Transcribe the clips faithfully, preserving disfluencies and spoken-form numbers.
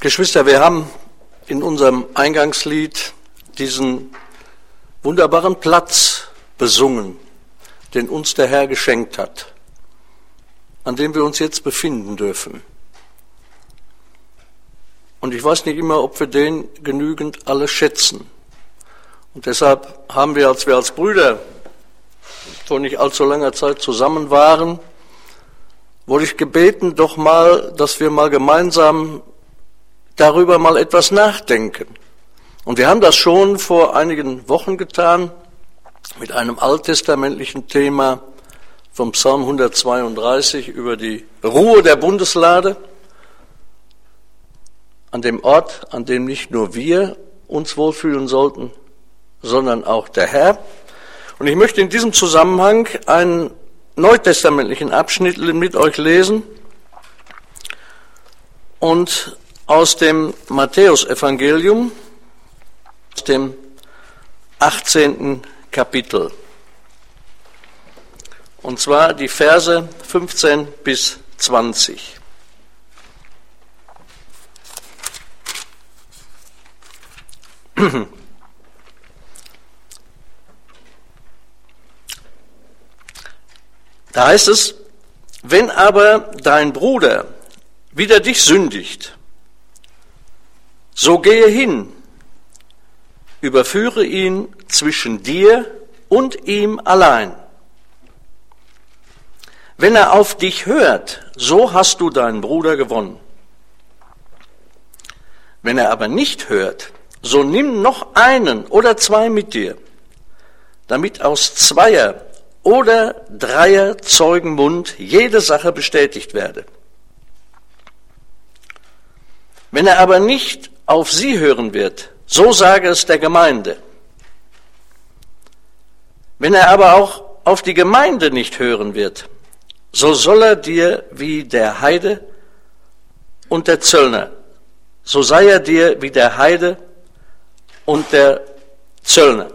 Geschwister, wir haben in unserem Eingangslied diesen wunderbaren Platz besungen, den uns der Herr geschenkt hat, an dem wir uns jetzt befinden dürfen. Und ich weiß nicht immer, ob wir den genügend alle schätzen. Und deshalb haben wir, als wir als Brüder vor nicht allzu langer Zeit zusammen waren, wurde ich gebeten, doch mal, dass wir mal gemeinsam darüber mal etwas nachdenken. Und wir haben das schon vor einigen Wochen getan mit einem alttestamentlichen Thema vom Psalm hundertzweiunddreißig über die Ruhe der Bundeslade, an dem Ort, an dem nicht nur wir uns wohlfühlen sollten, sondern auch der Herr. Und ich möchte in diesem Zusammenhang einen neutestamentlichen Abschnitt mit euch lesen und aus dem Matthäusevangelium, aus dem achtzehnten Kapitel. Und zwar die Verse fünfzehn bis zwanzig. Da heißt es: Wenn aber dein Bruder wider dich sündigt, so gehe hin, überführe ihn zwischen dir und ihm allein. Wenn er auf dich hört, so hast du deinen Bruder gewonnen. Wenn er aber nicht hört, so nimm noch einen oder zwei mit dir, damit aus zweier oder dreier Zeugen Mund jede Sache bestätigt werde. Wenn er aber nicht auf sie hören wird, so sage es der Gemeinde. Wenn er aber auch auf die Gemeinde nicht hören wird, so soll er dir wie der Heide und der Zöllner, so sei er dir wie der Heide und der Zöllner.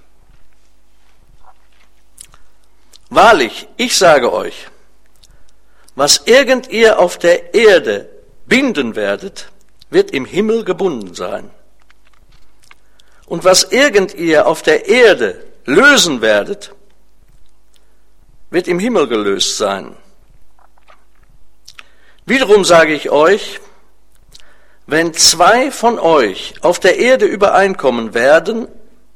Wahrlich, ich sage euch, was irgend ihr auf der Erde binden werdet, wird im Himmel gebunden sein. Und was irgend ihr auf der Erde lösen werdet, wird im Himmel gelöst sein. Wiederum sage ich euch, wenn zwei von euch auf der Erde übereinkommen werden,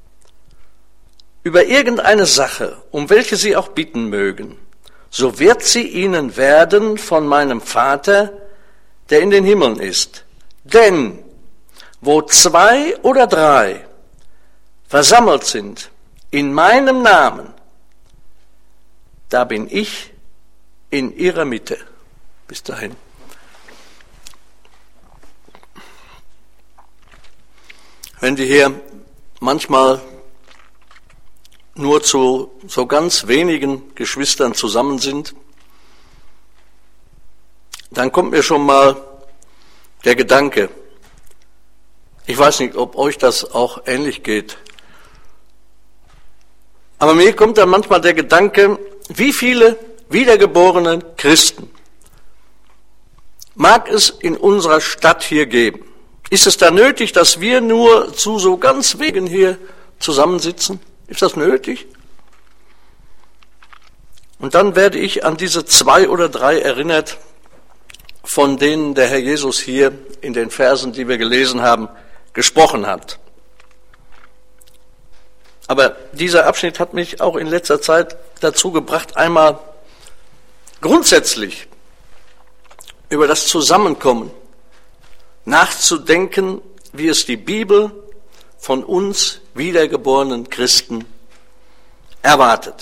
über irgendeine Sache, um welche sie auch bitten mögen, so wird sie ihnen werden von meinem Vater, der in den Himmeln ist. Denn wo zwei oder drei versammelt sind in meinem Namen, da bin ich in ihrer Mitte. Bis dahin. Wenn wir hier manchmal nur zu so ganz wenigen Geschwistern zusammen sind, dann kommt mir schon mal der Gedanke, ich weiß nicht, ob euch das auch ähnlich geht, aber mir kommt dann manchmal der Gedanke, wie viele wiedergeborene Christen mag es in unserer Stadt hier geben? Ist es da nötig, dass wir nur zu so ganz wenigen hier zusammensitzen? Ist das nötig? Und dann werde ich an diese zwei oder drei erinnert, von denen der Herr Jesus hier in den Versen, die wir gelesen haben, gesprochen hat. Aber dieser Abschnitt hat mich auch in letzter Zeit dazu gebracht, einmal grundsätzlich über das Zusammenkommen nachzudenken, wie es die Bibel von uns wiedergeborenen Christen erwartet.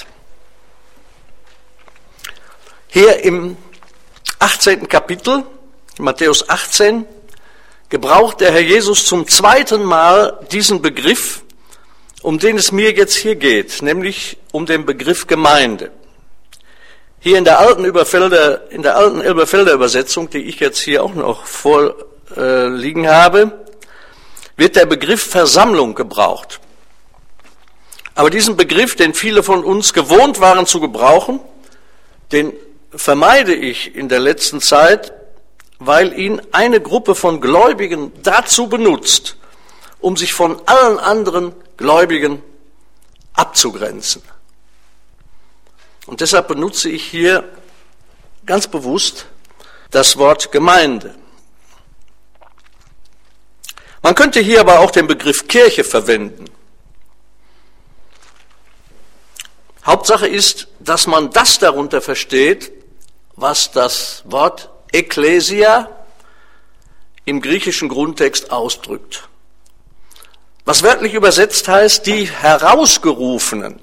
Hier im achtzehnten Kapitel, Matthäus achtzehn, gebraucht der Herr Jesus zum zweiten Mal diesen Begriff, um den es mir jetzt hier geht, nämlich um den Begriff Gemeinde. Hier in der alten Elberfelder, in der alten Elberfelder Übersetzung, die ich jetzt hier auch noch vorliegen habe, wird der Begriff Versammlung gebraucht. Aber diesen Begriff, den viele von uns gewohnt waren zu gebrauchen, den vermeide ich in der letzten Zeit, weil ihn eine Gruppe von Gläubigen dazu benutzt, um sich von allen anderen Gläubigen abzugrenzen. Und deshalb benutze ich hier ganz bewusst das Wort Gemeinde. Man könnte hier aber auch den Begriff Kirche verwenden. Hauptsache ist, dass man das darunter versteht, was das Wort Ekklesia im griechischen Grundtext ausdrückt. Was wörtlich übersetzt heißt, die Herausgerufenen.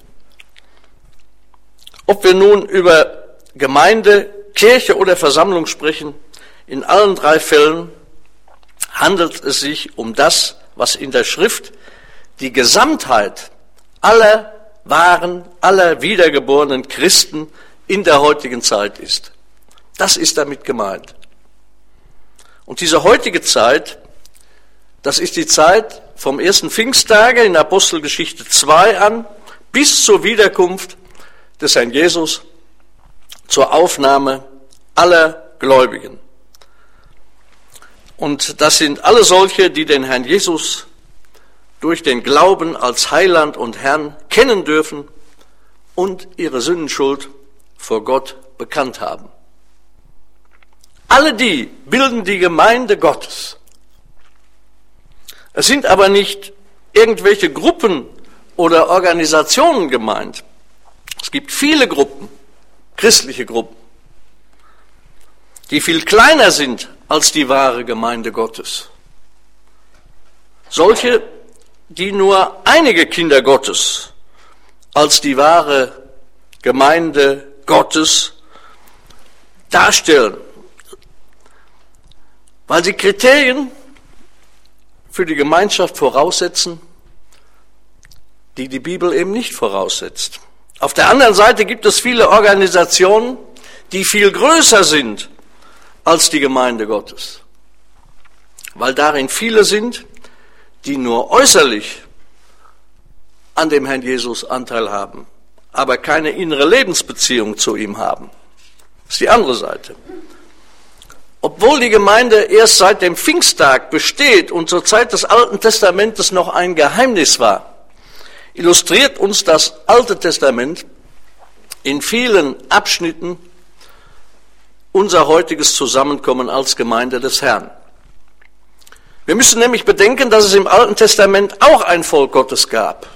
Ob wir nun über Gemeinde, Kirche oder Versammlung sprechen, in allen drei Fällen handelt es sich um das, was in der Schrift die Gesamtheit aller wahren, aller wiedergeborenen Christen in der heutigen Zeit ist. Das ist damit gemeint. Und diese heutige Zeit, das ist die Zeit vom ersten Pfingsttage in Apostelgeschichte zwei an bis zur Wiederkunft des Herrn Jesus zur Aufnahme aller Gläubigen. Und das sind alle solche, die den Herrn Jesus durch den Glauben als Heiland und Herrn kennen dürfen und ihre Sündenschuld vor Gott bekannt haben. Alle die bilden die Gemeinde Gottes. Es sind aber nicht irgendwelche Gruppen oder Organisationen gemeint. Es gibt viele Gruppen, christliche Gruppen, die viel kleiner sind als die wahre Gemeinde Gottes. Solche, die nur einige Kinder Gottes als die wahre Gemeinde Gottes darstellen, weil sie Kriterien für die Gemeinschaft voraussetzen, die die Bibel eben nicht voraussetzt. Auf der anderen Seite gibt es viele Organisationen, die viel größer sind als die Gemeinde Gottes, weil darin viele sind, die nur äußerlich an dem Herrn Jesus Anteil haben, aber keine innere Lebensbeziehung zu ihm haben. Das ist die andere Seite. Obwohl die Gemeinde erst seit dem Pfingsttag besteht und zur Zeit des Alten Testamentes noch ein Geheimnis war, illustriert uns das Alte Testament in vielen Abschnitten unser heutiges Zusammenkommen als Gemeinde des Herrn. Wir müssen nämlich bedenken, dass es im Alten Testament auch ein Volk Gottes gab.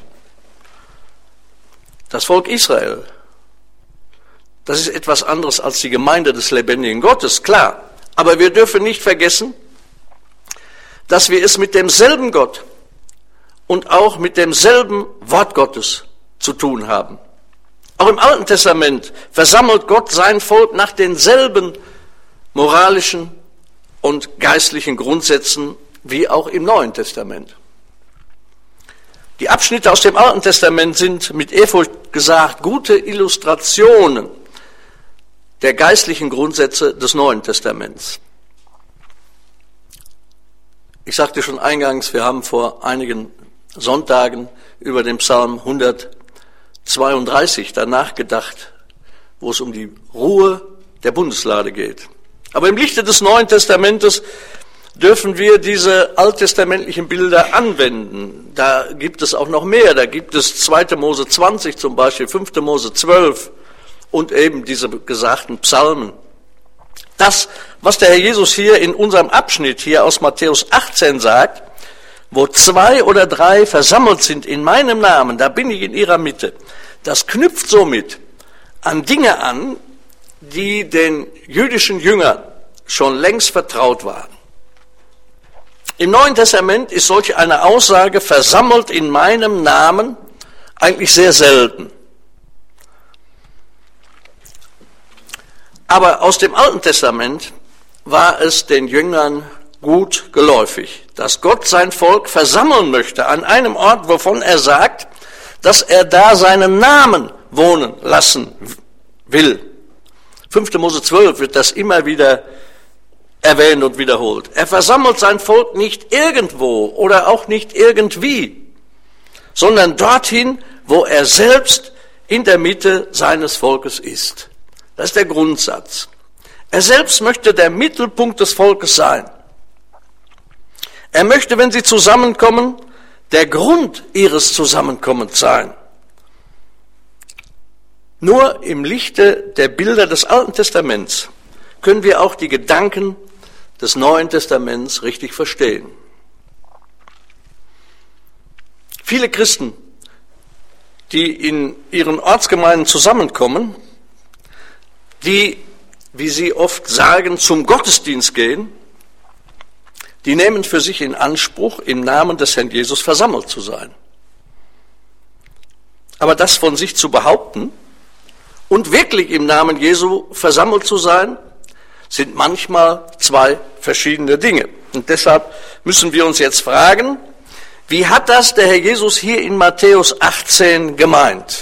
Das Volk Israel. Das ist etwas anderes als die Gemeinde des lebendigen Gottes, klar. Aber wir dürfen nicht vergessen, dass wir es mit demselben Gott und auch mit demselben Wort Gottes zu tun haben. Auch im Alten Testament versammelt Gott sein Volk nach denselben moralischen und geistlichen Grundsätzen wie auch im Neuen Testament. Die Abschnitte aus dem Alten Testament sind mit Ehrfurcht gesagt gute Illustrationen der geistlichen Grundsätze des Neuen Testaments. Ich sagte schon eingangs, wir haben vor einigen Sonntagen über den Psalm hundertzweiunddreißig danach gedacht, wo es um die Ruhe der Bundeslade geht. Aber im Lichte des Neuen Testamentes dürfen wir diese alttestamentlichen Bilder anwenden. Da gibt es auch noch mehr. Da gibt es zweiter Mose zwanzig zum Beispiel, fünfter Mose zwölf und eben diese gesagten Psalmen. Das, was der Herr Jesus hier in unserem Abschnitt hier aus Matthäus achtzehn sagt, wo zwei oder drei versammelt sind in meinem Namen, da bin ich in ihrer Mitte. Das knüpft somit an Dinge an, die den jüdischen Jüngern schon längst vertraut waren. Im Neuen Testament ist solch eine Aussage versammelt in meinem Namen eigentlich sehr selten. Aber aus dem Alten Testament war es den Jüngern gut geläufig, dass Gott sein Volk versammeln möchte an einem Ort, wovon er sagt, dass er da seinen Namen wohnen lassen will. fünfter Mose zwölf wird das immer wieder erwähnt und wiederholt. Er versammelt sein Volk nicht irgendwo oder auch nicht irgendwie, sondern dorthin, wo er selbst in der Mitte seines Volkes ist. Das ist der Grundsatz. Er selbst möchte der Mittelpunkt des Volkes sein. Er möchte, wenn sie zusammenkommen, der Grund ihres Zusammenkommens sein. Nur im Lichte der Bilder des Alten Testaments können wir auch die Gedanken des Neuen Testaments richtig verstehen. Viele Christen, die in ihren Ortsgemeinden zusammenkommen, die, wie sie oft sagen, zum Gottesdienst gehen, die nehmen für sich in Anspruch, im Namen des Herrn Jesus versammelt zu sein. Aber das von sich zu behaupten und wirklich im Namen Jesu versammelt zu sein, sind manchmal zwei verschiedene Dinge. Und deshalb müssen wir uns jetzt fragen, wie hat das der Herr Jesus hier in Matthäus achtzehn gemeint?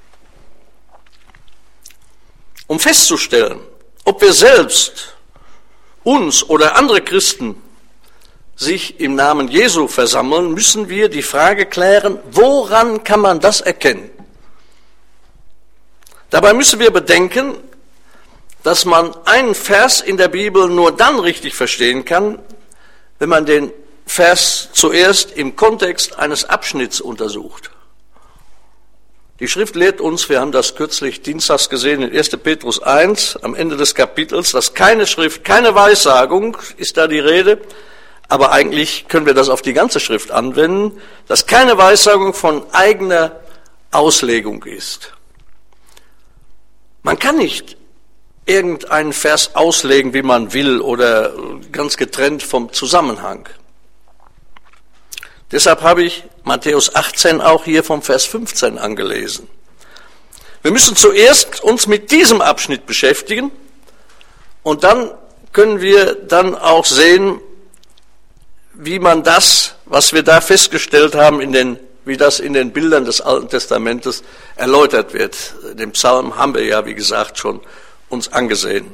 Um festzustellen, ob wir selbst, uns oder andere Christen sich im Namen Jesu versammeln, müssen wir die Frage klären, woran kann man das erkennen? Dabei müssen wir bedenken, dass man einen Vers in der Bibel nur dann richtig verstehen kann, wenn man den Vers zuerst im Kontext eines Abschnitts untersucht. Die Schrift lehrt uns, wir haben das kürzlich dienstags gesehen in erster Petrus eins, am Ende des Kapitels, dass keine Schrift, keine Weissagung, ist da die Rede, aber eigentlich können wir das auf die ganze Schrift anwenden, dass keine Weissagung von eigener Auslegung ist. Man kann nicht irgendeinen Vers auslegen, wie man will, oder ganz getrennt vom Zusammenhang. Deshalb habe ich Matthäus achtzehn auch hier vom Vers fünfzehn angelesen. Wir müssen zuerst uns mit diesem Abschnitt beschäftigen und dann können wir dann auch sehen, wie man das, was wir da festgestellt haben, in den, wie das in den Bildern des Alten Testamentes erläutert wird. Den Psalm haben wir ja, wie gesagt, schon uns angesehen.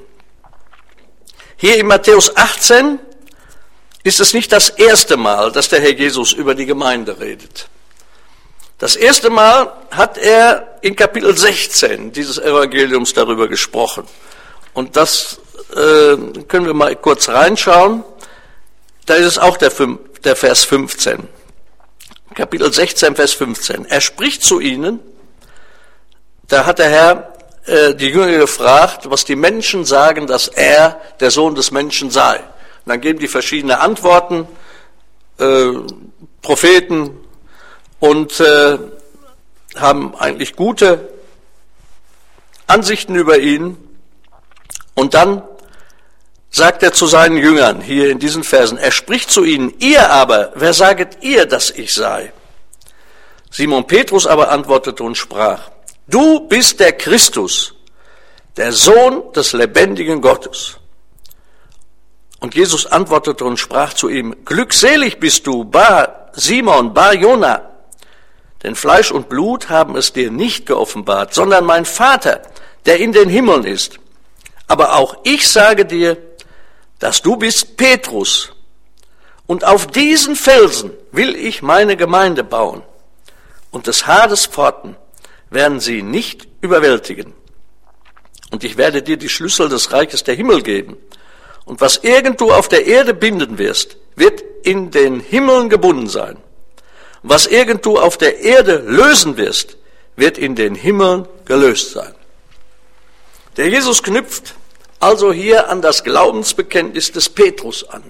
Hier in Matthäus achtzehn ist es nicht das erste Mal, dass der Herr Jesus über die Gemeinde redet. Das erste Mal hat er in Kapitel sechzehn dieses Evangeliums darüber gesprochen. Und das äh, können wir mal kurz reinschauen. Da ist es auch der, der Vers fünfzehn. Kapitel sechzehn, Vers fünfzehn. Er spricht zu ihnen, da hat der Herr äh, die Jünger gefragt, was die Menschen sagen, dass er der Sohn des Menschen sei. Und dann geben die verschiedene Antworten, äh, Propheten, und äh, haben eigentlich gute Ansichten über ihn. Und dann sagt er zu seinen Jüngern hier in diesen Versen, er spricht zu ihnen, ihr aber, wer saget ihr, dass ich sei? Simon Petrus aber antwortete und sprach, du bist der Christus, der Sohn des lebendigen Gottes. Und Jesus antwortete und sprach zu ihm, glückselig bist du, Bar Simon, Bar Jona, denn Fleisch und Blut haben es dir nicht geoffenbart, sondern mein Vater, der in den Himmeln ist. Aber auch ich sage dir, dass du bist Petrus, und auf diesen Felsen will ich meine Gemeinde bauen, und des Hades Pforten werden sie nicht überwältigen. Und ich werde dir die Schlüssel des Reiches der Himmel geben, und was irgend du auf der Erde binden wirst, wird in den Himmeln gebunden sein. Und was irgend du auf der Erde lösen wirst, wird in den Himmeln gelöst sein. Der Jesus knüpft also hier an das Glaubensbekenntnis des Petrus an.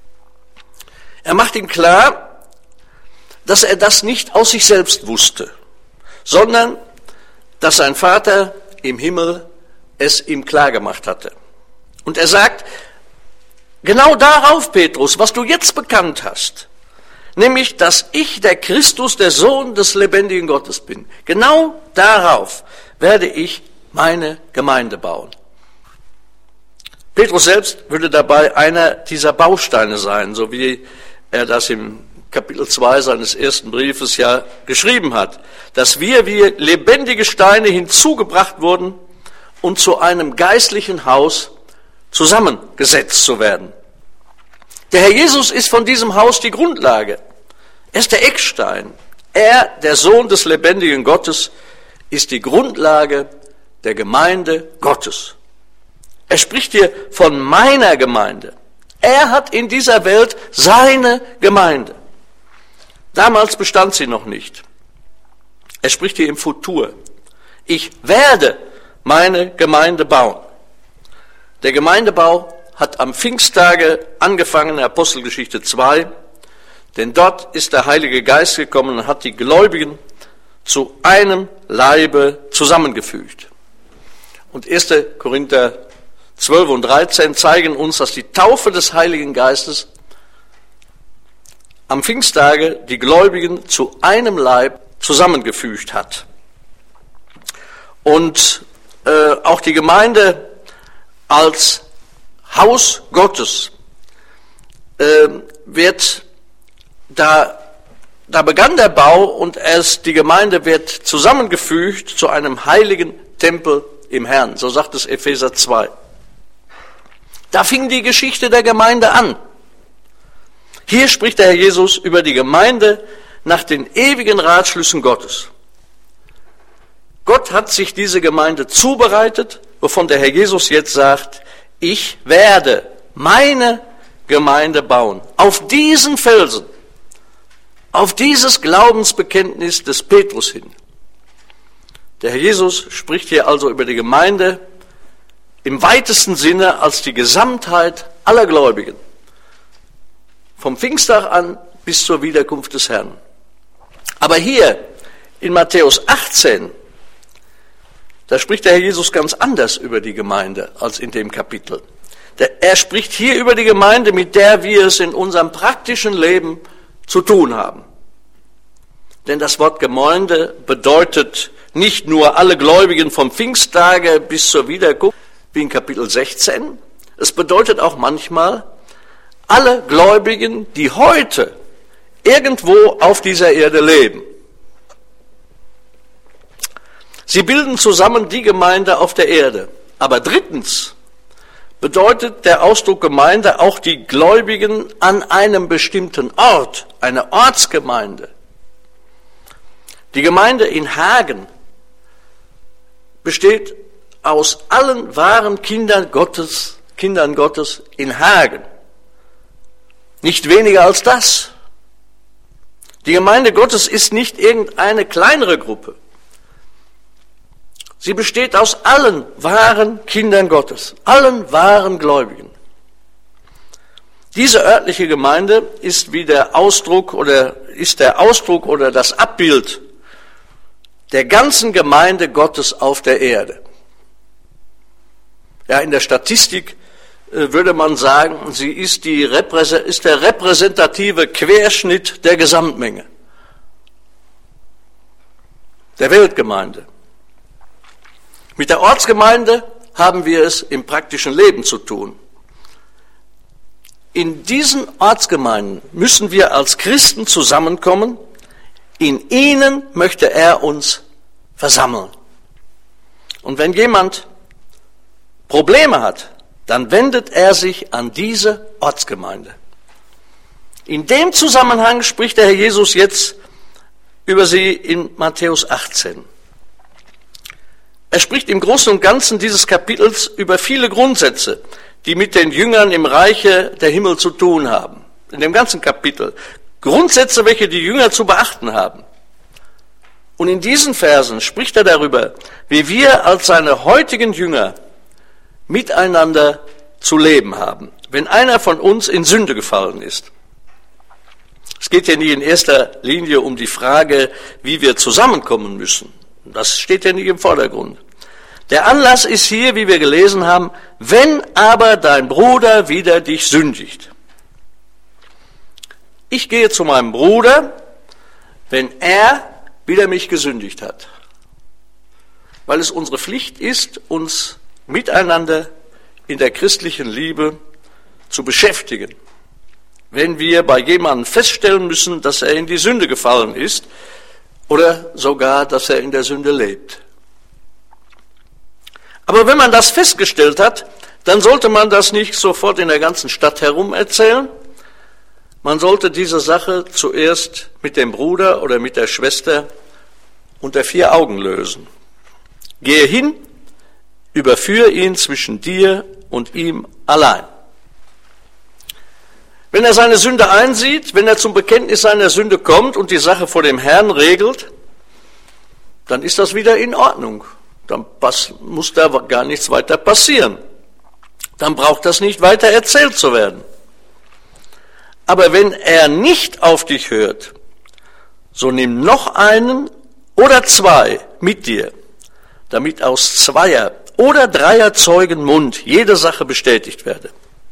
Er macht ihm klar, dass er das nicht aus sich selbst wusste, sondern dass sein Vater im Himmel es ihm klar gemacht hatte. Und er sagt, genau darauf, Petrus, was du jetzt bekannt hast, nämlich, dass ich der Christus, der Sohn des lebendigen Gottes bin, genau darauf werde ich meine Gemeinde bauen. Petrus selbst würde dabei einer dieser Bausteine sein, so wie er das im Kapitel zwei seines ersten Briefes ja geschrieben hat, dass wir wie lebendige Steine hinzugebracht wurden, um zu einem geistlichen Haus zusammengesetzt zu werden. Der Herr Jesus ist von diesem Haus die Grundlage. Er ist der Eckstein. Er, der Sohn des lebendigen Gottes, ist die Grundlage der Gemeinde Gottes. Er spricht hier von meiner Gemeinde. Er hat in dieser Welt seine Gemeinde. Damals bestand sie noch nicht. Er spricht hier im Futur. Ich werde meine Gemeinde bauen. Der Gemeindebau hat am Pfingsttage angefangen, Apostelgeschichte zwei, denn dort ist der Heilige Geist gekommen und hat die Gläubigen zu einem Leibe zusammengefügt. Und erster Korinther zwölf und dreizehn zeigen uns, dass die Taufe des Heiligen Geistes am Pfingsttage die Gläubigen zu einem Leib zusammengefügt hat. Und äh, auch die Gemeinde als Haus Gottes äh, wird, da, da begann der Bau und es, die Gemeinde wird zusammengefügt zu einem heiligen Tempel im Herrn. So sagt es Epheser zwei. Da fing die Geschichte der Gemeinde an. Hier spricht der Herr Jesus über die Gemeinde nach den ewigen Ratschlüssen Gottes. Gott hat sich diese Gemeinde zubereitet, wovon der Herr Jesus jetzt sagt, ich werde meine Gemeinde bauen. Auf diesen Felsen, auf dieses Glaubensbekenntnis des Petrus hin. Der Herr Jesus spricht hier also über die Gemeinde im weitesten Sinne als die Gesamtheit aller Gläubigen. Vom Pfingsttag an bis zur Wiederkunft des Herrn. Aber hier in Matthäus achtzehn, da spricht der Herr Jesus ganz anders über die Gemeinde als in dem Kapitel. Er spricht hier über die Gemeinde, mit der wir es in unserem praktischen Leben zu tun haben. Denn das Wort Gemeinde bedeutet nicht nur alle Gläubigen vom Pfingsttage bis zur Wiederkunft, wie in Kapitel sechzehn. Es bedeutet auch manchmal alle Gläubigen, die heute irgendwo auf dieser Erde leben. Sie bilden zusammen die Gemeinde auf der Erde. Aber drittens bedeutet der Ausdruck Gemeinde auch die Gläubigen an einem bestimmten Ort, eine Ortsgemeinde. Die Gemeinde in Hagen besteht aus allen wahren Kindern Gottes, Kindern Gottes in Hagen. Nicht weniger als das. Die Gemeinde Gottes ist nicht irgendeine kleinere Gruppe. Sie besteht aus allen wahren Kindern Gottes, allen wahren Gläubigen. Diese örtliche Gemeinde ist wie der Ausdruck oder ist der Ausdruck oder das Abbild der ganzen Gemeinde Gottes auf der Erde. Ja, in der Statistik äh, würde man sagen, sie ist, die, ist der repräsentative Querschnitt der Gesamtmenge, der Weltgemeinde. Mit der Ortsgemeinde haben wir es im praktischen Leben zu tun. In diesen Ortsgemeinden müssen wir als Christen zusammenkommen. In ihnen möchte er uns versammeln. Und wenn jemand Probleme hat, dann wendet er sich an diese Ortsgemeinde. In dem Zusammenhang spricht der Herr Jesus jetzt über sie in Matthäus achtzehn. Er spricht im Großen und Ganzen dieses Kapitels über viele Grundsätze, die mit den Jüngern im Reiche der Himmel zu tun haben. In dem ganzen Kapitel. Grundsätze, welche die Jünger zu beachten haben. Und in diesen Versen spricht er darüber, wie wir als seine heutigen Jünger miteinander zu leben haben, wenn einer von uns in Sünde gefallen ist. Es geht ja nicht in erster Linie um die Frage, wie wir zusammenkommen müssen. Das steht ja nicht im Vordergrund. Der Anlass ist hier, wie wir gelesen haben, wenn aber dein Bruder wider dich sündigt. Ich gehe zu meinem Bruder, wenn er wider mich gesündigt hat. Weil es unsere Pflicht ist, uns miteinander in der christlichen Liebe zu beschäftigen. Wenn wir bei jemandem feststellen müssen, dass er in die Sünde gefallen ist, oder sogar, dass er in der Sünde lebt. Aber wenn man das festgestellt hat, dann sollte man das nicht sofort in der ganzen Stadt herum erzählen. Man sollte diese Sache zuerst mit dem Bruder oder mit der Schwester unter vier Augen lösen. Gehe hin überführe ihn zwischen dir und ihm allein. Wenn er seine Sünde einsieht, wenn er zum Bekenntnis seiner Sünde kommt und die Sache vor dem Herrn regelt, dann ist das wieder in Ordnung. Dann muss da gar nichts weiter passieren. Dann braucht das nicht weiter erzählt zu werden. Aber wenn er nicht auf dich hört, so nimm noch einen oder zwei mit dir, damit aus zweier oder dreier Zeugen Mund jede Sache bestätigt werde.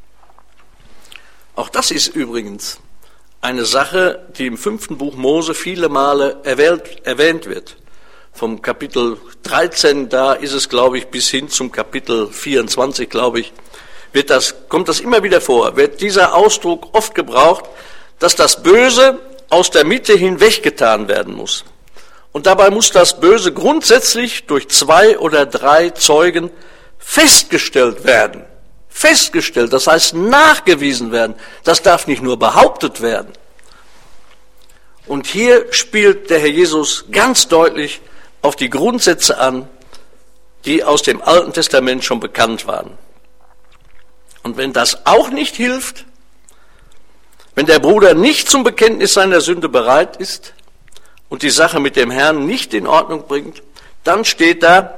Auch das ist übrigens eine Sache, die im fünften Buch Mose viele Male erwähnt, erwähnt wird. Vom Kapitel dreizehn, da ist es, glaube ich, bis hin zum Kapitel vierundzwanzig, glaube ich, wird das, kommt das immer wieder vor, wird dieser Ausdruck oft gebraucht, dass das Böse aus der Mitte hinweggetan werden muss. Und dabei muss das Böse grundsätzlich durch zwei oder drei Zeugen festgestellt werden. Festgestellt, das heißt nachgewiesen werden. Das darf nicht nur behauptet werden. Und hier spielt der Herr Jesus ganz deutlich auf die Grundsätze an, die aus dem Alten Testament schon bekannt waren. Und wenn das auch nicht hilft, wenn der Bruder nicht zum Bekenntnis seiner Sünde bereit ist und die Sache mit dem Herrn nicht in Ordnung bringt, dann steht da,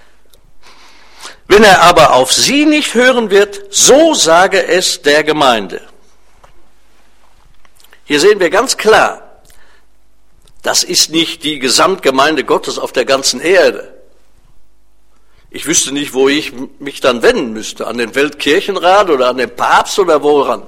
wenn er aber auf sie nicht hören wird, so sage es der Gemeinde. Hier sehen wir ganz klar, das ist nicht die Gesamtgemeinde Gottes auf der ganzen Erde. Ich wüsste nicht, wo ich mich dann wenden müsste, an den Weltkirchenrat oder an den Papst oder woran.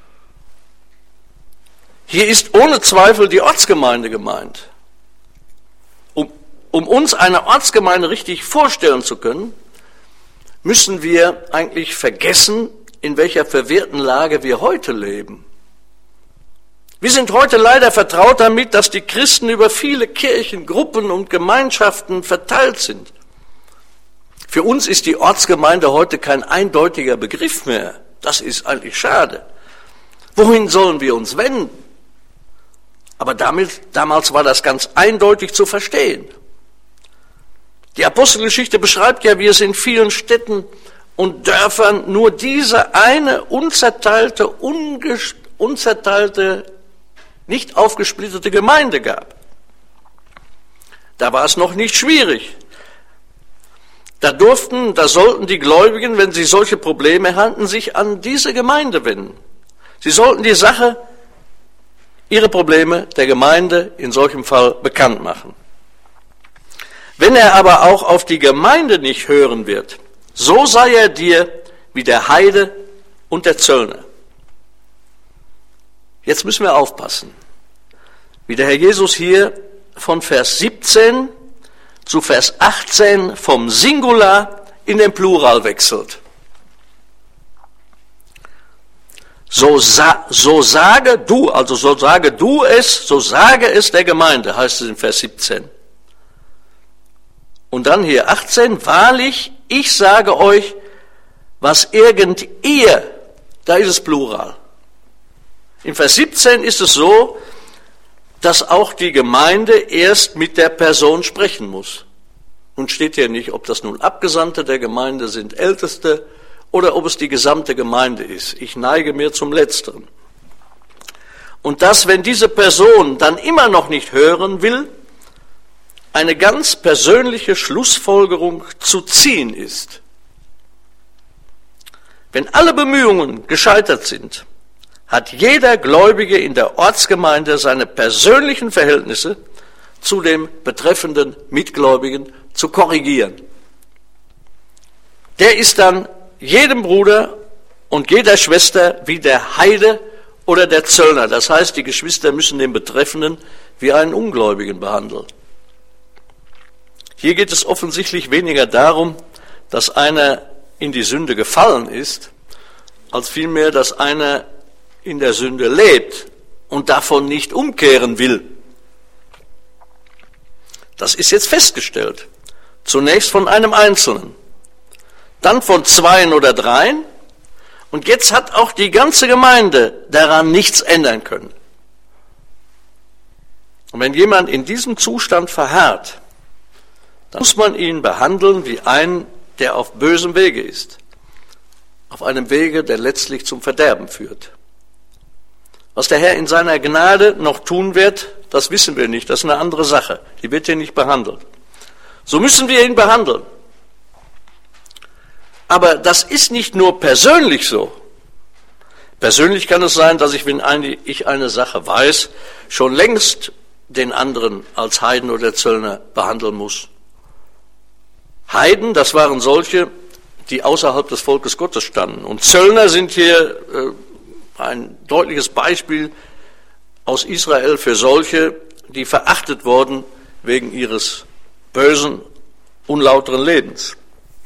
Hier ist ohne Zweifel die Ortsgemeinde gemeint. Um, um uns eine Ortsgemeinde richtig vorstellen zu können, müssen wir eigentlich vergessen, in welcher verwirrten Lage wir heute leben. Wir sind heute leider vertraut damit, dass die Christen über viele Kirchen, Gruppen und Gemeinschaften verteilt sind. Für uns ist die Ortsgemeinde heute kein eindeutiger Begriff mehr. Das ist eigentlich schade. Wohin sollen wir uns wenden? Aber damit, damals war das ganz eindeutig zu verstehen. Die Apostelgeschichte beschreibt ja, wie es in vielen Städten und Dörfern nur diese eine unzerteilte, unges- unzerteilte, nicht aufgesplittete Gemeinde gab. Da war es noch nicht schwierig. Da durften, da sollten die Gläubigen, wenn sie solche Probleme hatten, sich an diese Gemeinde wenden. Sie sollten die Sache, ihre Probleme der Gemeinde in solchem Fall bekannt machen. Wenn er aber auch auf die Gemeinde nicht hören wird, so sei er dir wie der Heide und der Zöllner. Jetzt müssen wir aufpassen, wie der Herr Jesus hier von Vers siebzehn zu Vers achtzehn vom Singular in den Plural wechselt. So, sa- so sage du, also so sage du es, so sage es der Gemeinde, heißt es in Vers siebzehn. Und dann hier achtzehn, wahrlich, ich sage euch, was irgend ihr, da ist es Plural. In Vers siebzehn ist es so, dass auch die Gemeinde erst mit der Person sprechen muss. Nun steht hier nicht, ob das nun Abgesandte der Gemeinde sind, Älteste, oder ob es die gesamte Gemeinde ist. Ich neige mir zum Letzteren. Und dass, wenn diese Person dann immer noch nicht hören will, eine ganz persönliche Schlussfolgerung zu ziehen ist. Wenn alle Bemühungen gescheitert sind, hat jeder Gläubige in der Ortsgemeinde seine persönlichen Verhältnisse zu dem betreffenden Mitgläubigen zu korrigieren. Der ist dann jedem Bruder und jeder Schwester wie der Heide oder der Zöllner. Das heißt, die Geschwister müssen den Betreffenden wie einen Ungläubigen behandeln. Hier geht es offensichtlich weniger darum, dass einer in die Sünde gefallen ist, als vielmehr, dass einer in der Sünde lebt und davon nicht umkehren will. Das ist jetzt festgestellt. Zunächst von einem Einzelnen, dann von zweien oder dreien und jetzt hat auch die ganze Gemeinde daran nichts ändern können. Und wenn jemand in diesem Zustand verharrt, dann muss man ihn behandeln wie einen, der auf bösem Wege ist. Auf einem Wege, der letztlich zum Verderben führt. Was der Herr in seiner Gnade noch tun wird, das wissen wir nicht. Das ist eine andere Sache. Die wird hier nicht behandelt. So müssen wir ihn behandeln. Aber das ist nicht nur persönlich so. Persönlich kann es sein, dass ich, wenn ich eine Sache weiß, schon längst den anderen als Heiden oder Zöllner behandeln muss. Heiden, das waren solche, die außerhalb des Volkes Gottes standen. Und Zöllner sind hier äh, ein deutliches Beispiel aus Israel für solche, die verachtet wurden wegen ihres bösen, unlauteren Lebens.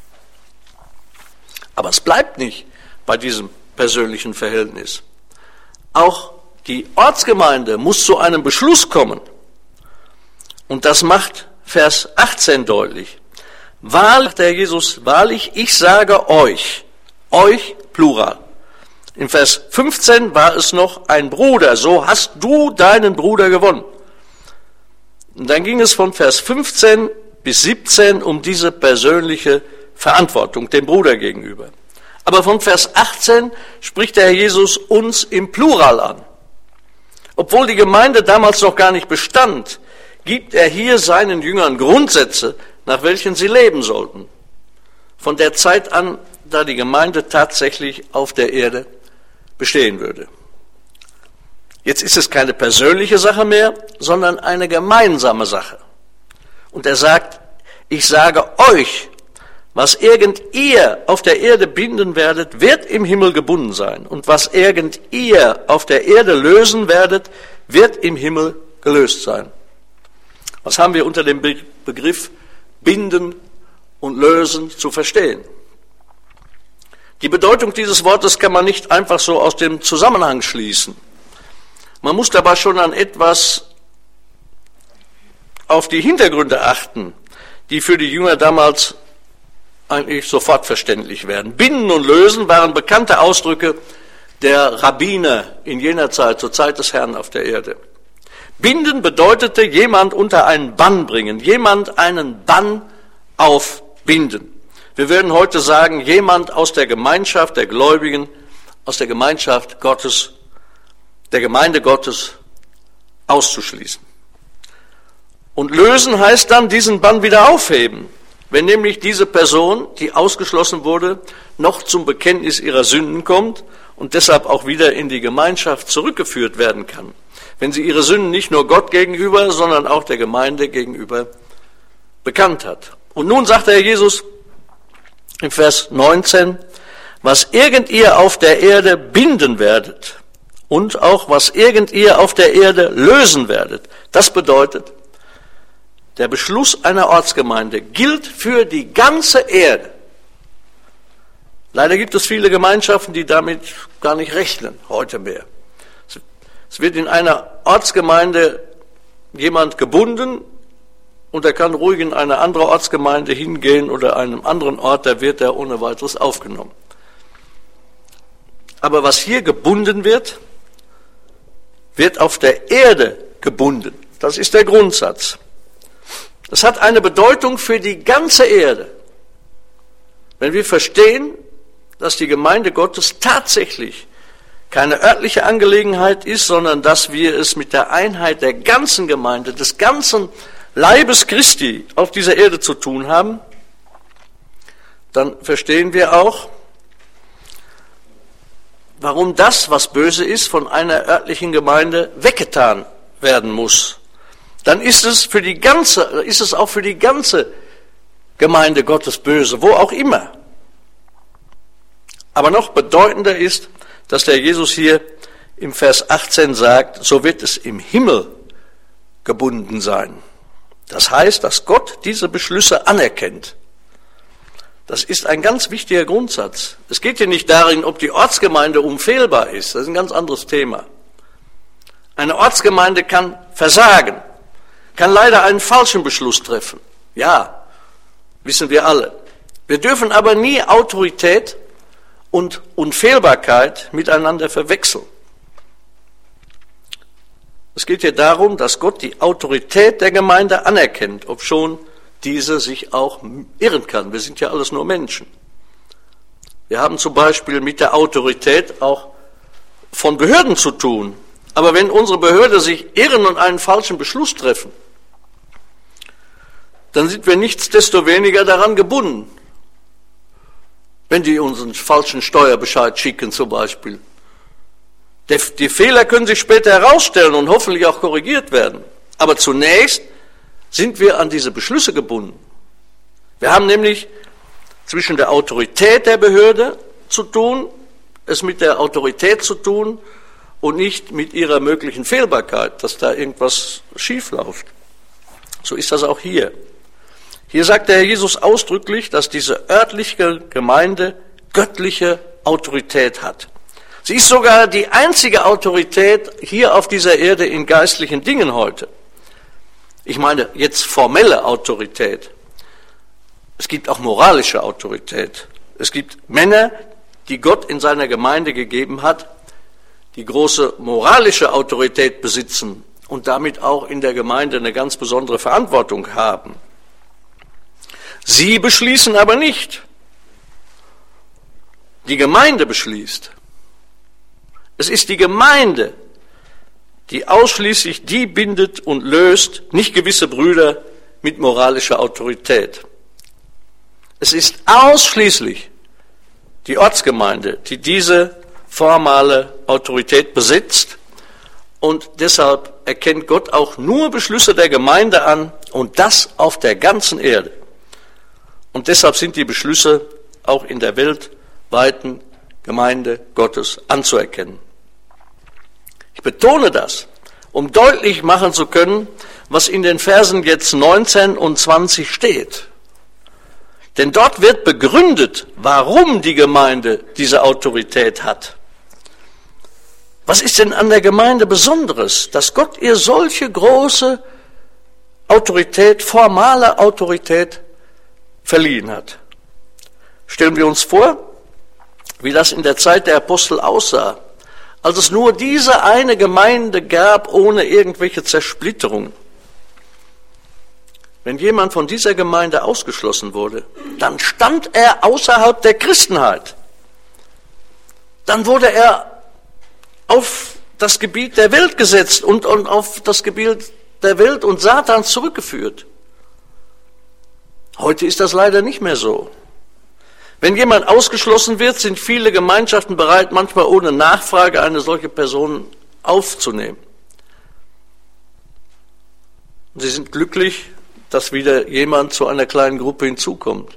Aber es bleibt nicht bei diesem persönlichen Verhältnis. Auch die Ortsgemeinde muss zu einem Beschluss kommen. Und das macht Vers achtzehn deutlich. Wahrlich, der Jesus, wahrlich, ich sage euch, euch Plural. In Vers fünfzehn war es noch ein Bruder, so hast du deinen Bruder gewonnen. Und dann ging es von Vers fünfzehn bis siebzehn um diese persönliche Verantwortung dem Bruder gegenüber. Aber von Vers achtzehn spricht der Herr Jesus uns im Plural an. Obwohl die Gemeinde damals noch gar nicht bestand, gibt er hier seinen Jüngern Grundsätze, nach welchen sie leben sollten. Von der Zeit an, da die Gemeinde tatsächlich auf der Erde bestehen würde. Jetzt ist es keine persönliche Sache mehr, sondern eine gemeinsame Sache. Und er sagt, ich sage euch, was irgend ihr auf der Erde binden werdet, wird im Himmel gebunden sein. Und was irgend ihr auf der Erde lösen werdet, wird im Himmel gelöst sein. Was haben wir unter dem Begriff binden und lösen zu verstehen? Die Bedeutung dieses Wortes kann man nicht einfach so aus dem Zusammenhang schließen. Man muss dabei schon an etwas auf die Hintergründe achten, die für die Jünger damals eigentlich sofort verständlich werden. Binden und lösen waren bekannte Ausdrücke der Rabbiner in jener Zeit, zur Zeit des Herrn auf der Erde. Binden bedeutete jemand unter einen Bann bringen, jemand einen Bann aufbinden. Wir würden heute sagen, jemand aus der Gemeinschaft der Gläubigen, aus der Gemeinschaft Gottes, der Gemeinde Gottes auszuschließen. Und lösen heißt dann, diesen Bann wieder aufheben. Wenn nämlich diese Person, die ausgeschlossen wurde, noch zum Bekenntnis ihrer Sünden kommt und deshalb auch wieder in die Gemeinschaft zurückgeführt werden kann. Wenn sie ihre Sünden nicht nur Gott gegenüber, sondern auch der Gemeinde gegenüber bekannt hat. Und nun sagt der Herr Jesus im Vers neunzehn, was irgend ihr auf der Erde binden werdet und auch was irgend ihr auf der Erde lösen werdet, das bedeutet, der Beschluss einer Ortsgemeinde gilt für die ganze Erde. Leider gibt es viele Gemeinschaften, die damit gar nicht rechnen, heute mehr. Es wird in einer Ortsgemeinde jemand gebunden und er kann ruhig in eine andere Ortsgemeinde hingehen oder einem anderen Ort, da wird er ohne weiteres aufgenommen. Aber was hier gebunden wird, wird auf der Erde gebunden. Das ist der Grundsatz. Das hat eine Bedeutung für die ganze Erde. Wenn wir verstehen, dass die Gemeinde Gottes tatsächlich keine örtliche Angelegenheit ist, sondern dass wir es mit der Einheit der ganzen Gemeinde, des ganzen Leibes Christi auf dieser Erde zu tun haben, dann verstehen wir auch, warum das, was böse ist, von einer örtlichen Gemeinde weggetan werden muss. Dann ist es für die ganze, ist es auch für die ganze Gemeinde Gottes böse, wo auch immer. Aber noch bedeutender ist, dass der Jesus hier im Vers achtzehn sagt, so wird es im Himmel gebunden sein. Das heißt, dass Gott diese Beschlüsse anerkennt. Das ist ein ganz wichtiger Grundsatz. Es geht hier nicht darin, ob die Ortsgemeinde unfehlbar ist. Das ist ein ganz anderes Thema. Eine Ortsgemeinde kann versagen, kann leider einen falschen Beschluss treffen. Ja, wissen wir alle. Wir dürfen aber nie Autorität und Unfehlbarkeit miteinander verwechseln. Es geht hier darum, dass Gott die Autorität der Gemeinde anerkennt, obschon diese sich auch irren kann. Wir sind ja alles nur Menschen. Wir haben zum Beispiel mit der Autorität auch von Behörden zu tun. Aber wenn unsere Behörden sich irren und einen falschen Beschluss treffen, dann sind wir nichtsdestoweniger daran gebunden. Wenn die uns einen falschen Steuerbescheid schicken zum Beispiel. Die Fehler können sich später herausstellen und hoffentlich auch korrigiert werden. Aber zunächst sind wir an diese Beschlüsse gebunden. Wir haben nämlich zwischen der Autorität der Behörde zu tun, es mit der Autorität zu tun und nicht mit ihrer möglichen Fehlbarkeit, dass da irgendwas schief läuft. So ist das auch hier. Hier sagt der Herr Jesus ausdrücklich, dass diese örtliche Gemeinde göttliche Autorität hat. Sie ist sogar die einzige Autorität hier auf dieser Erde in geistlichen Dingen heute. Ich meine jetzt formelle Autorität. Es gibt auch moralische Autorität. Es gibt Männer, die Gott in seiner Gemeinde gegeben hat, die große moralische Autorität besitzen und damit auch in der Gemeinde eine ganz besondere Verantwortung haben. Sie beschließen aber nicht. Die Gemeinde beschließt. Es ist die Gemeinde, die ausschließlich die bindet und löst, nicht gewisse Brüder mit moralischer Autorität. Es ist ausschließlich die Ortsgemeinde, die diese formale Autorität besitzt, und deshalb erkennt Gott auch nur Beschlüsse der Gemeinde an und das auf der ganzen Erde. Und deshalb sind die Beschlüsse auch in der weltweiten Gemeinde Gottes anzuerkennen. Ich betone das, um deutlich machen zu können, was in den Versen jetzt neunzehn und zwanzig steht. Denn dort wird begründet, warum die Gemeinde diese Autorität hat. Was ist denn an der Gemeinde Besonderes, dass Gott ihr solche große Autorität, formale Autorität verliehen hat? Stellen wir uns vor, wie das in der Zeit der Apostel aussah, als es nur diese eine Gemeinde gab, ohne irgendwelche Zersplitterungen. Wenn jemand von dieser Gemeinde ausgeschlossen wurde, dann stand er außerhalb der Christenheit. Dann wurde er auf das Gebiet der Welt gesetzt und, und auf das Gebiet der Welt und Satans zurückgeführt. Heute ist das leider nicht mehr so. Wenn jemand ausgeschlossen wird, sind viele Gemeinschaften bereit, manchmal ohne Nachfrage eine solche Person aufzunehmen. Und sie sind glücklich, dass wieder jemand zu einer kleinen Gruppe hinzukommt.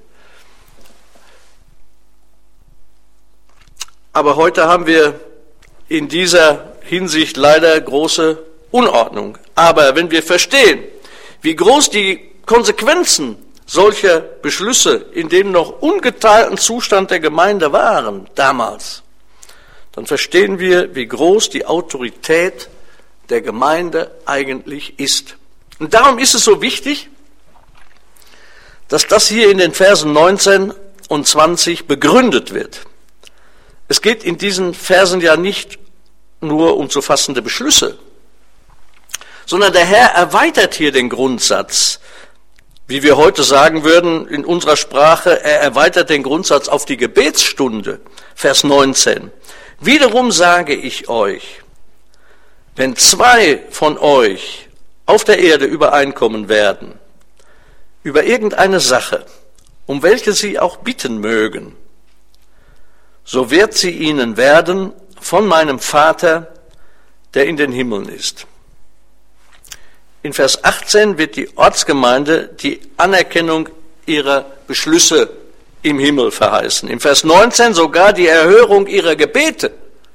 Aber heute haben wir in dieser Hinsicht leider große Unordnung. Aber wenn wir verstehen, wie groß die Konsequenzen solcher Beschlüsse in dem noch ungeteilten Zustand der Gemeinde waren damals, dann verstehen wir, wie groß die Autorität der Gemeinde eigentlich ist. Und darum ist es so wichtig, dass das hier in den Versen neunzehn und zwanzig begründet wird. Es geht in diesen Versen ja nicht nur um zu fassende Beschlüsse, sondern der Herr erweitert hier den Grundsatz, wie wir heute sagen würden in unserer Sprache, er erweitert den Grundsatz auf die Gebetsstunde, Vers neunzehn. Wiederum sage ich euch, wenn zwei von euch auf der Erde übereinkommen werden, über irgendeine Sache, um welche sie auch bitten mögen, so wird sie ihnen werden von meinem Vater, der in den Himmeln ist. In Vers achtzehn wird die Ortsgemeinde die Anerkennung ihrer Beschlüsse im Himmel verheißen. In Vers neunzehn sogar die Erhörung ihrer Gebete.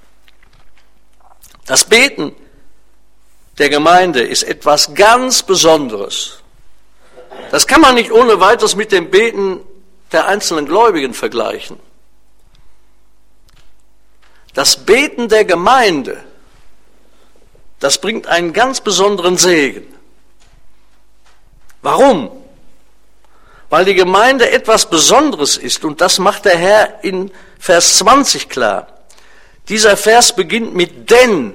Das Beten der Gemeinde ist etwas ganz Besonderes. Das kann man nicht ohne weiteres mit dem Beten der einzelnen Gläubigen vergleichen. Das Beten der Gemeinde, das bringt einen ganz besonderen Segen. Warum? Weil die Gemeinde etwas Besonderes ist, und das macht der Herr in Vers zwanzig klar. Dieser Vers beginnt mit denn,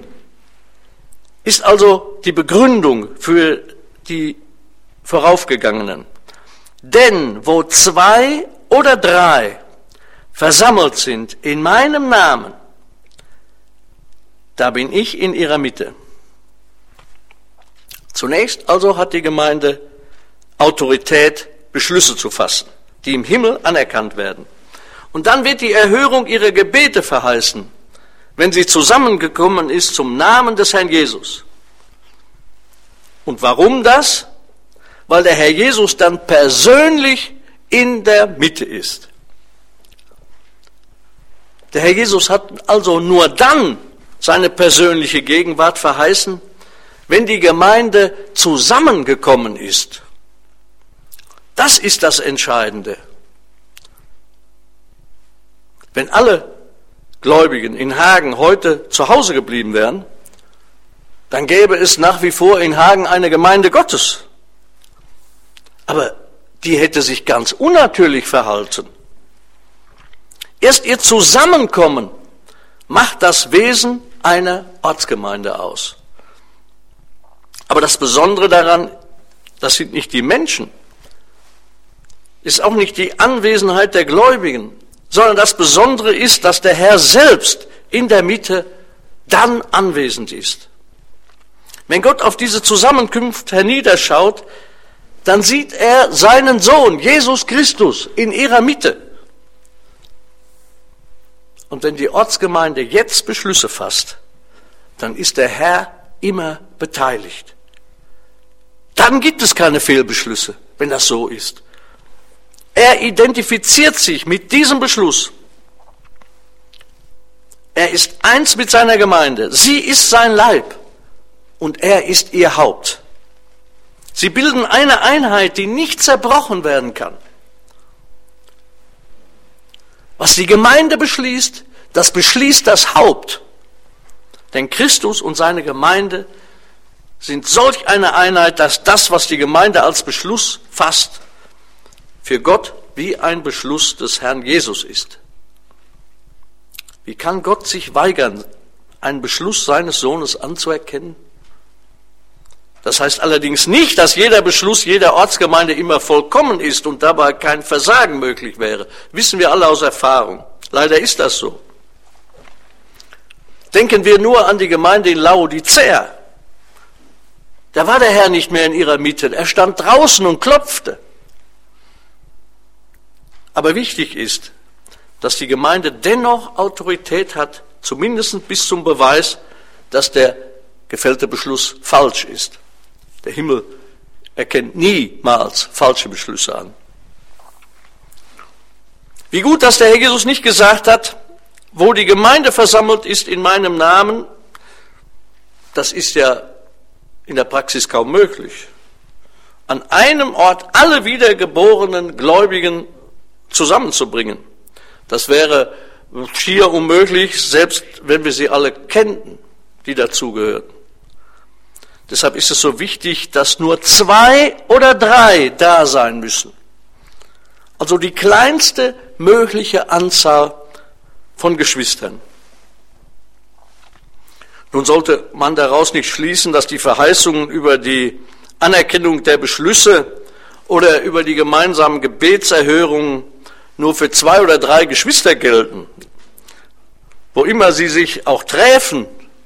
ist also die Begründung für die voraufgegangenen. Denn wo zwei oder drei versammelt sind in meinem Namen, da bin ich in ihrer Mitte. Zunächst also hat die Gemeinde Autorität, Beschlüsse zu fassen, die im Himmel anerkannt werden. Und dann wird die Erhörung ihrer Gebete verheißen, wenn sie zusammengekommen ist zum Namen des Herrn Jesus. Und warum das? Weil der Herr Jesus dann persönlich in der Mitte ist. Der Herr Jesus hat also nur dann seine persönliche Gegenwart verheißen, wenn die Gemeinde zusammengekommen ist. Das ist das Entscheidende. Wenn alle Gläubigen in Hagen heute zu Hause geblieben wären, dann gäbe es nach wie vor in Hagen eine Gemeinde Gottes. Aber die hätte sich ganz unnatürlich verhalten. Erst ihr Zusammenkommen macht das Wesen einer Ortsgemeinde aus. Aber das Besondere daran, das sind nicht die Menschen, ist auch nicht die Anwesenheit der Gläubigen, sondern das Besondere ist, dass der Herr selbst in der Mitte dann anwesend ist. Wenn Gott auf diese Zusammenkunft herniederschaut, dann sieht er seinen Sohn, Jesus Christus, in ihrer Mitte. Und wenn die Ortsgemeinde jetzt Beschlüsse fasst, dann ist der Herr immer beteiligt. Dann gibt es keine Fehlbeschlüsse, wenn das so ist. Er identifiziert sich mit diesem Beschluss. Er ist eins mit seiner Gemeinde. Sie ist sein Leib und er ist ihr Haupt. Sie bilden eine Einheit, die nicht zerbrochen werden kann. Was die Gemeinde beschließt, das beschließt das Haupt. Denn Christus und seine Gemeinde sind solch eine Einheit, dass das, was die Gemeinde als Beschluss fasst, für Gott wie ein Beschluss des Herrn Jesus ist. Wie kann Gott sich weigern, einen Beschluss seines Sohnes anzuerkennen? Das heißt allerdings nicht, dass jeder Beschluss jeder Ortsgemeinde immer vollkommen ist und dabei kein Versagen möglich wäre. Wissen wir alle aus Erfahrung. Leider ist das so. Denken wir nur an die Gemeinde in Laodicea. Da war der Herr nicht mehr in ihrer Mitte. Er stand draußen und klopfte. Aber wichtig ist, dass die Gemeinde dennoch Autorität hat, zumindest bis zum Beweis, dass der gefällte Beschluss falsch ist. Der Himmel erkennt niemals falsche Beschlüsse an. Wie gut, dass der Herr Jesus nicht gesagt hat, wo die Gemeinde versammelt ist in meinem Namen, das ist ja in der Praxis kaum möglich. An einem Ort alle wiedergeborenen Gläubigen zusammenzubringen. Das wäre schier unmöglich, selbst wenn wir sie alle kennten, die dazugehören. Deshalb ist es so wichtig, dass nur zwei oder drei da sein müssen. Also die kleinste mögliche Anzahl von Geschwistern. Nun sollte man daraus nicht schließen, dass die Verheißungen über die Anerkennung der Beschlüsse oder über die gemeinsamen Gebetserhörungen nur für zwei oder drei Geschwister gelten, wo immer sie sich auch treffen,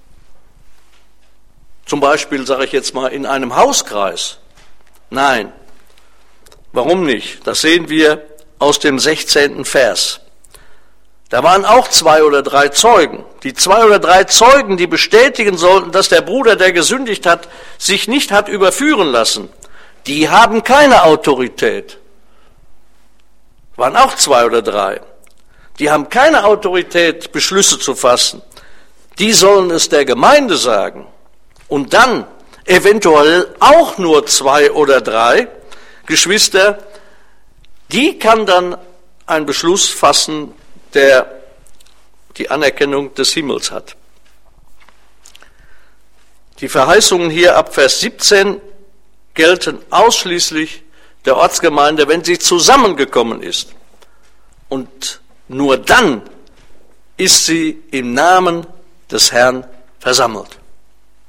zum Beispiel, sage ich jetzt mal, in einem Hauskreis. Nein, warum nicht? Das sehen wir aus dem sechzehnten Vers. Da waren auch zwei oder drei Zeugen. Die zwei oder drei Zeugen, die bestätigen sollten, dass der Bruder, der gesündigt hat, sich nicht hat überführen lassen, die haben keine Autorität. Waren auch zwei oder drei. Die haben keine Autorität, Beschlüsse zu fassen. Die sollen es der Gemeinde sagen. Und dann eventuell auch nur zwei oder drei Geschwister, die kann dann einen Beschluss fassen, der die Anerkennung des Himmels hat. Die Verheißungen hier ab Vers siebzehn gelten ausschließlich der Ortsgemeinde, wenn sie zusammengekommen ist. Und nur dann ist sie im Namen des Herrn versammelt.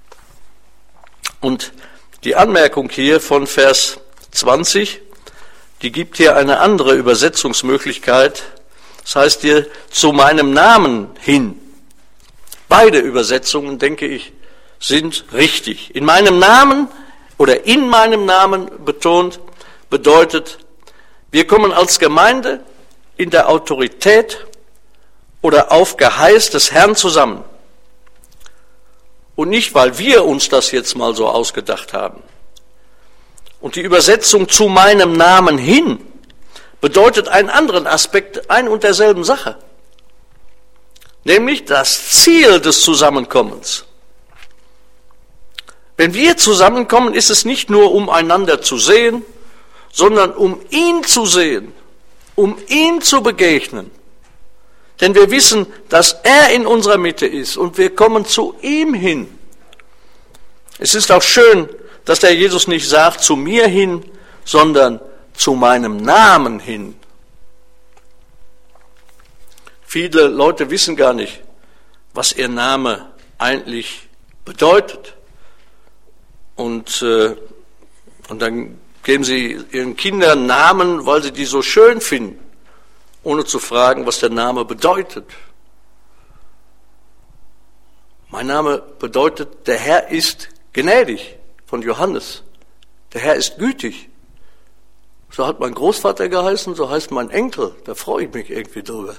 Und die Anmerkung hier von Vers zwanzig, die gibt hier eine andere Übersetzungsmöglichkeit. Das heißt hier, zu meinem Namen hin. Beide Übersetzungen, denke ich, sind richtig. In meinem Namen oder in meinem Namen betont, bedeutet, wir kommen als Gemeinde in der Autorität oder auf Geheiß des Herrn zusammen. Und nicht, weil wir uns das jetzt mal so ausgedacht haben. Und die Übersetzung zu meinem Namen hin bedeutet einen anderen Aspekt ein und derselben Sache. Nämlich das Ziel des Zusammenkommens. Wenn wir zusammenkommen, ist es nicht nur, um einander zu sehen, sondern um ihn zu sehen, um ihn zu begegnen. Denn wir wissen, dass er in unserer Mitte ist und wir kommen zu ihm hin. Es ist auch schön, dass der Jesus nicht sagt, zu mir hin, sondern zu meinem Namen hin. Viele Leute wissen gar nicht, was ihr Name eigentlich bedeutet. Und, äh, und dann geben sie ihren Kindern Namen, weil sie die so schön finden, ohne zu fragen, was der Name bedeutet. Mein Name bedeutet, der Herr ist gnädig, von Johannes. Der Herr ist gütig. So hat mein Großvater geheißen, so heißt mein Enkel. Da freue ich mich irgendwie drüber.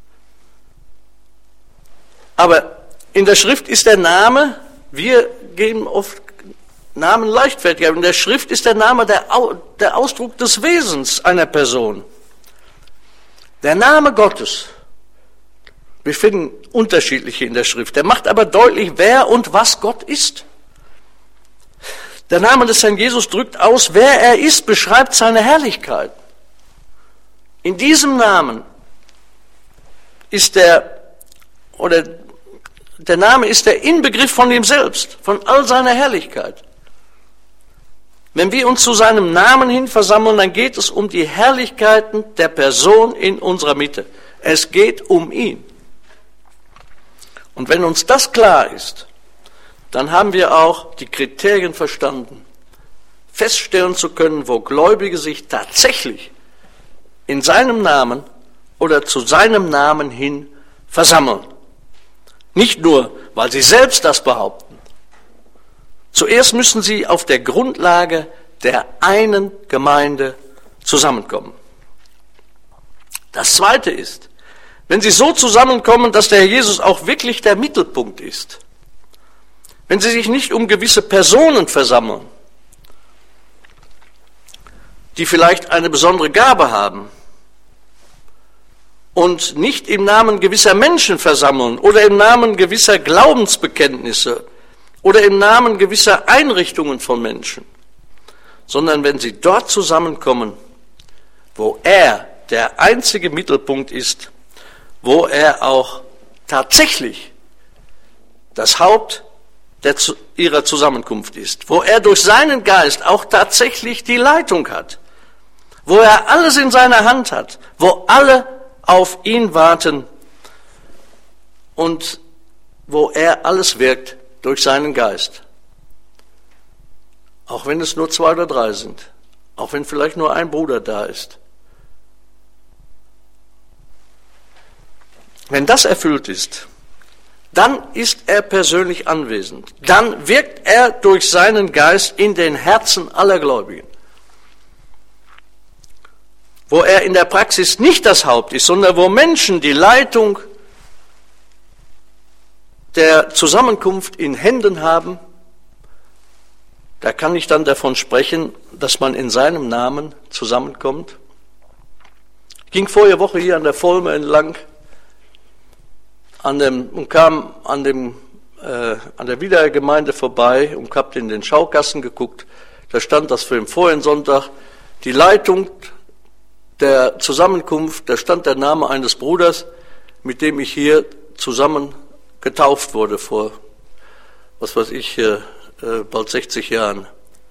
Aber in der Schrift ist der Name, wir geben oft Namen leichtfertig, aber in der Schrift ist der Name der, der Ausdruck des Wesens einer Person. Der Name Gottes, wir finden unterschiedliche in der Schrift, der macht aber deutlich, wer und was Gott ist. Der Name des Herrn Jesus drückt aus, wer er ist, beschreibt seine Herrlichkeit. In diesem Namen ist der, oder der Name ist der Inbegriff von ihm selbst, von all seiner Herrlichkeit. Wenn wir uns zu seinem Namen hin versammeln, dann geht es um die Herrlichkeiten der Person in unserer Mitte. Es geht um ihn. Und wenn uns das klar ist, dann haben wir auch die Kriterien verstanden, feststellen zu können, wo Gläubige sich tatsächlich in seinem Namen oder zu seinem Namen hin versammeln. Nicht nur, weil sie selbst das behaupten. Zuerst müssen sie auf der Grundlage der einen Gemeinde zusammenkommen. Das Zweite ist, wenn sie so zusammenkommen, dass der Herr Jesus auch wirklich der Mittelpunkt ist, wenn sie sich nicht um gewisse Personen versammeln, die vielleicht eine besondere Gabe haben und nicht im Namen gewisser Menschen versammeln oder im Namen gewisser Glaubensbekenntnisse oder im Namen gewisser Einrichtungen von Menschen, sondern wenn sie dort zusammenkommen, wo er der einzige Mittelpunkt ist, wo er auch tatsächlich das Haupt der, ihrer Zusammenkunft ist, wo er durch seinen Geist auch tatsächlich die Leitung hat, wo er alles in seiner Hand hat, wo alle auf ihn warten und wo er alles wirkt durch seinen Geist. Auch wenn es nur zwei oder drei sind, auch wenn vielleicht nur ein Bruder da ist. Wenn das erfüllt ist, dann ist er persönlich anwesend. Dann wirkt er durch seinen Geist in den Herzen aller Gläubigen. Wo er in der Praxis nicht das Haupt ist, sondern wo Menschen die Leitung der Zusammenkunft in Händen haben, da kann ich dann davon sprechen, dass man in seinem Namen zusammenkommt. Ich ging vorige Woche hier an der Volme entlang an dem, und kam an, dem, äh, an der Wiedergemeinde vorbei und habe in den Schaukasten geguckt. Da stand das für den vorigen Sonntag, die Leitung der Zusammenkunft, da stand der Name eines Bruders, mit dem ich hier zusammen getauft wurde vor, was weiß ich, äh, bald sechzig Jahren.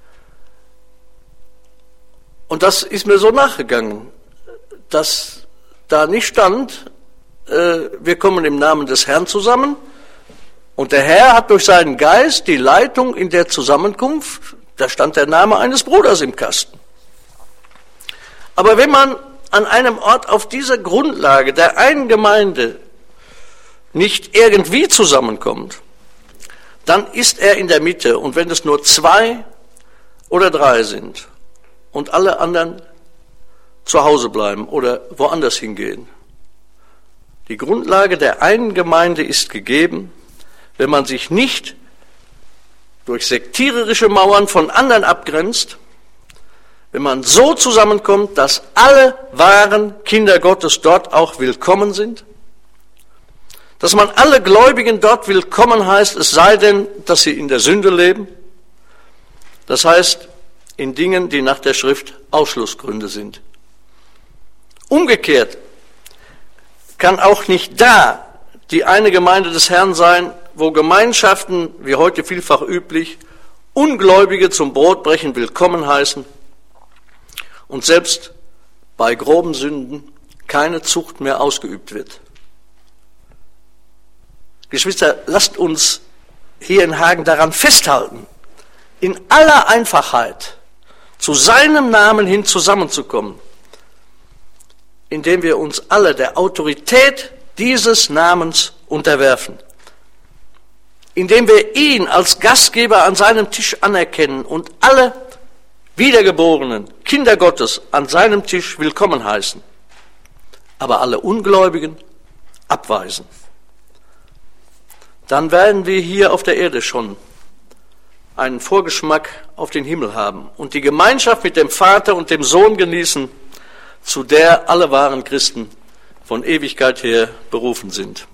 Und das ist mir so nachgegangen, dass da nicht stand, äh, wir kommen im Namen des Herrn zusammen und der Herr hat durch seinen Geist die Leitung in der Zusammenkunft, da stand der Name eines Bruders im Kasten. Aber wenn man an einem Ort auf dieser Grundlage der einen Gemeinde nicht irgendwie zusammenkommt, dann ist er in der Mitte. Und wenn es nur zwei oder drei sind und alle anderen zu Hause bleiben oder woanders hingehen, die Grundlage der einen Gemeinde ist gegeben, wenn man sich nicht durch sektiererische Mauern von anderen abgrenzt, wenn man so zusammenkommt, dass alle wahren Kinder Gottes dort auch willkommen sind, dass man alle Gläubigen dort willkommen heißt, es sei denn, dass sie in der Sünde leben, das heißt in Dingen, die nach der Schrift Ausschlussgründe sind. Umgekehrt kann auch nicht da die eine Gemeinde des Herrn sein, wo Gemeinschaften, wie heute vielfach üblich, Ungläubige zum Brotbrechen willkommen heißen und selbst bei groben Sünden keine Zucht mehr ausgeübt wird. Geschwister, lasst uns hier in Hagen daran festhalten, in aller Einfachheit zu seinem Namen hin zusammenzukommen, indem wir uns alle der Autorität dieses Namens unterwerfen, indem wir ihn als Gastgeber an seinem Tisch anerkennen und alle wiedergeborenen Kinder Gottes an seinem Tisch willkommen heißen, aber alle Ungläubigen abweisen. Dann werden wir hier auf der Erde schon einen Vorgeschmack auf den Himmel haben und die Gemeinschaft mit dem Vater und dem Sohn genießen, zu der alle wahren Christen von Ewigkeit her berufen sind.